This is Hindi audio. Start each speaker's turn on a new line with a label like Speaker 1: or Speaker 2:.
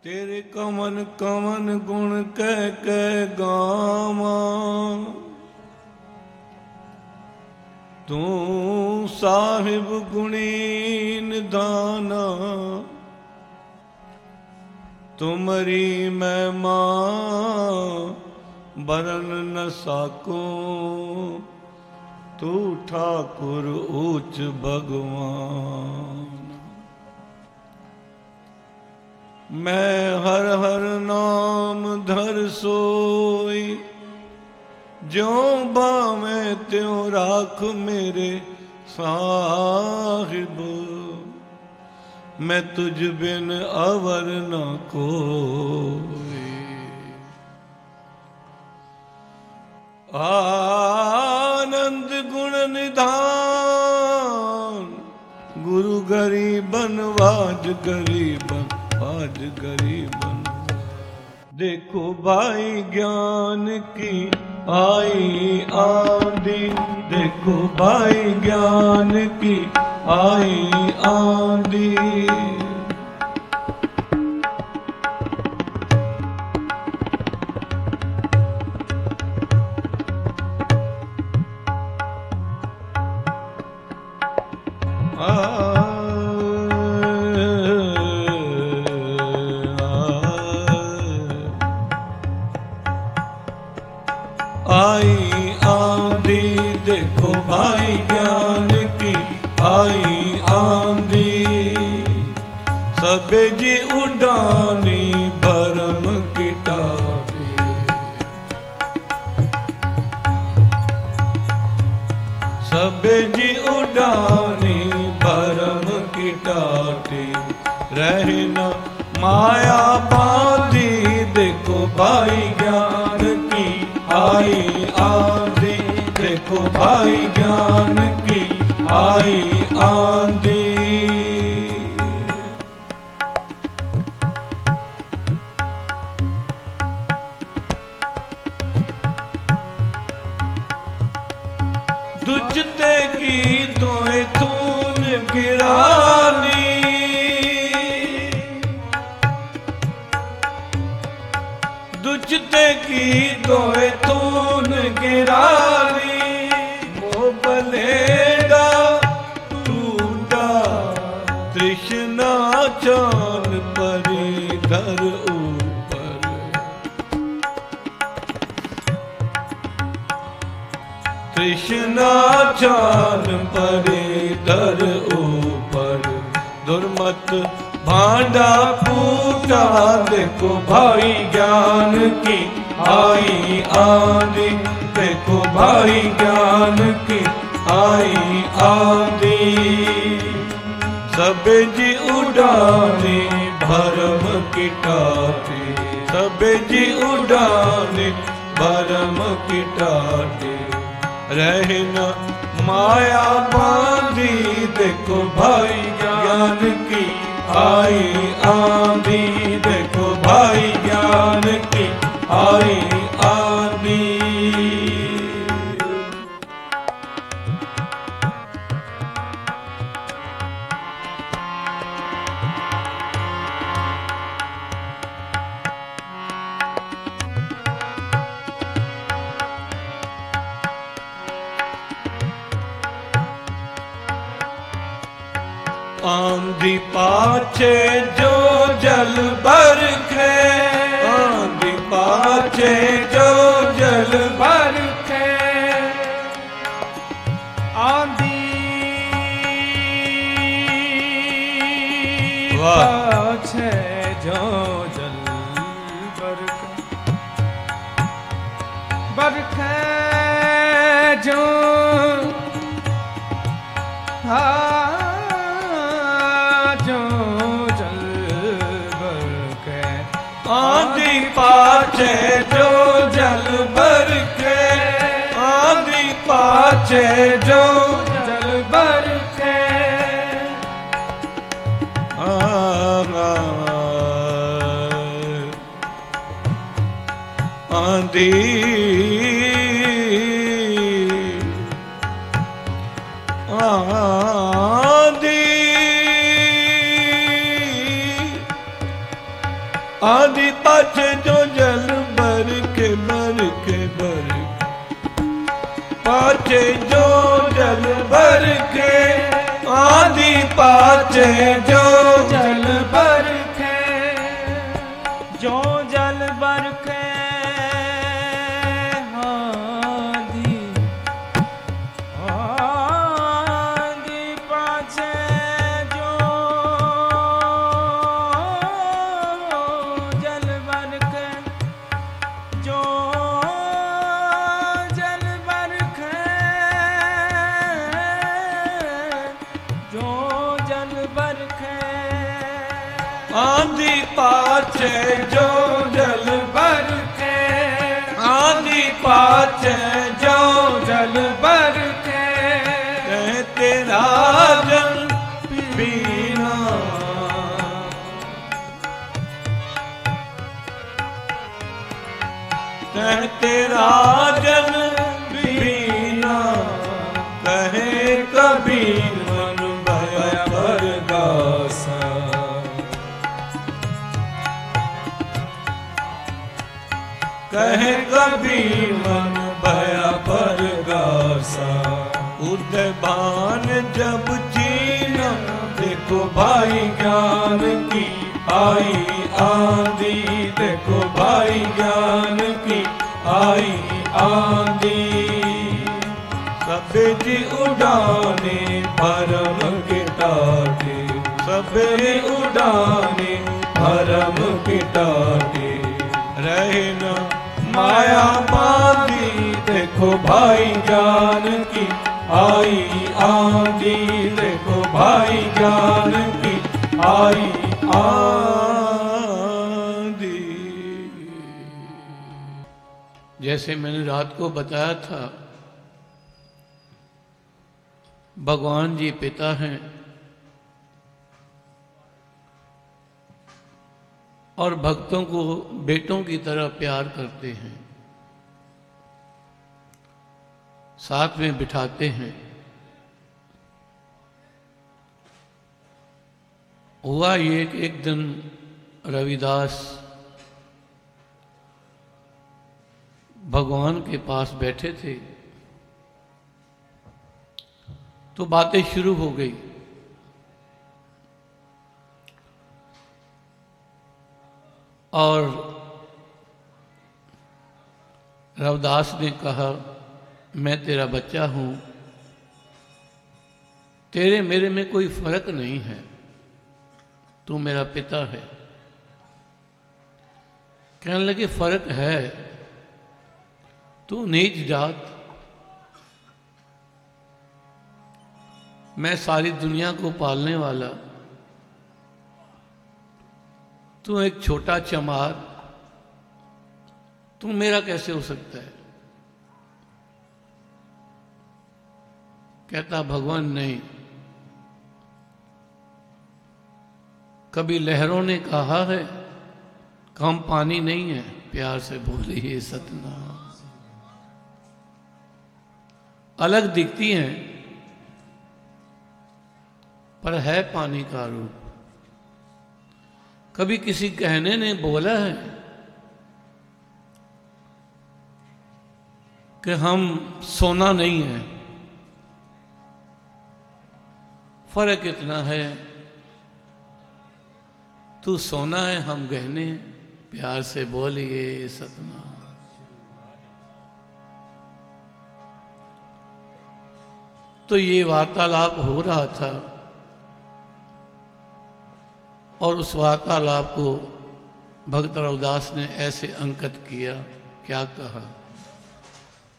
Speaker 1: तेरे कवन कवन गुण कह गावा, तू साहिब गुणी निधाना। तुमरी महिमा बरन न साको, तू ठाकुर ऊच भगवान। मैं हर हर नाम धर सोई, ज्यों बावे त्यों राख मेरे साहिब। मैं तुझ बिन अवर न कोई, आनंद गुण निधान। गुरु गरीबन वाज गरीबन, आज गरीबन। देखो भाई ज्ञान की आई आंधी, देखो भाई ज्ञान की आई आंधी। आई आंधी, देखो भाई ज्ञान की आई आंधी। सबे जी उडानी भरम की टाटी, सबे जी उडानी भरम की टाटी। रहना माया बांधी, देखो भाई ज्ञान की आई आंधी, देखो भाई ज्ञान की आई आंधी। दुचते की तोय तून गिरानी, दुचते की तोय तून गिरानी। मोह बलेड़ा टूटा तृष्णा चान परी धर ऊपर। तृष्णा चान परी धर ऊपर। दुर्मत भांडा फूटा, देखो भाई ज्ञान की आई आंधी, देखो भाई ज्ञान की आई आंधी। सबे जी उडानी भरम की टाटी, सबे जी उडानी भरम की टाटी। रहना माया बांधी, देखो भाई ज्ञान की आई आंधी, देखो भाई ज्ञान की आई आंधी। आंधी पाछे जो जल बरखे, आंधी पाछे जो जल बरखे।
Speaker 2: आंधी पाछे जो जल बरखे, बरखे जो
Speaker 1: आंधी पाछे जो जल बरखे, आंधी पाछे जो
Speaker 2: जल बरखे।
Speaker 1: आंधी आंधी आदि पाछे जो जल भर के पाछे जो जल भर के आदि पाछे जो
Speaker 2: जल बरखे जो जल बरखे आदि आदि पाछे जो जल बरखे जो जल बरखे जो जल बरखे
Speaker 1: आदि पाछे जो जल
Speaker 2: बरखे
Speaker 1: आदि पाछे जो
Speaker 2: जल बरखे
Speaker 1: कह तेरा जल पीना कह तेरा जल पीना कहे कबीर मन भया बरदासा कहे कबीर मन भया बरदासा उदय भान जब चीना देखो भाई ज्ञान की आई आंधी देखो भाई ज्ञान की आई आंधी सबेरी उड़ाने भरम के टाटे सबेरी उड़ाने भरम के टाटे रहे न माया बांधी देखो भाई ज्ञान की आई आंधी देखो भाई ज्ञान की आई आंधी। जैसे मैंने रात को बताया था, भगवान जी पिता हैं और भक्तों को बेटों की तरह प्यार करते हैं, साथ में बिठाते हैं। हुआ ये कि एक दिन रविदास भगवान के पास बैठे थे तो बातें शुरू हो गई। और रविदास ने कहा, मैं तेरा बच्चा हूं, तेरे मेरे में कोई फर्क नहीं है, तू मेरा पिता है। कहने लगे फर्क है, तू नीच जात, मैं सारी दुनिया को पालने वाला, तू एक छोटा चमार, तू मेरा कैसे हो सकता है? कहता भगवान नहीं, कभी लहरों ने कहा है कम पानी नहीं है, प्यार से बोलिए सतनाम। अलग दिखती हैं पर है पानी का रूप। कभी किसी कहने ने बोला है कि हम सोना नहीं है, फर्क इतना है, तू सोना है हम गहने हैं, प्यार से बोलिए सतनाम। तो ये वार्तालाप हो रहा था और उस वार्तालाप को भक्त रविदास ने ऐसे अंकित किया। क्या कहा?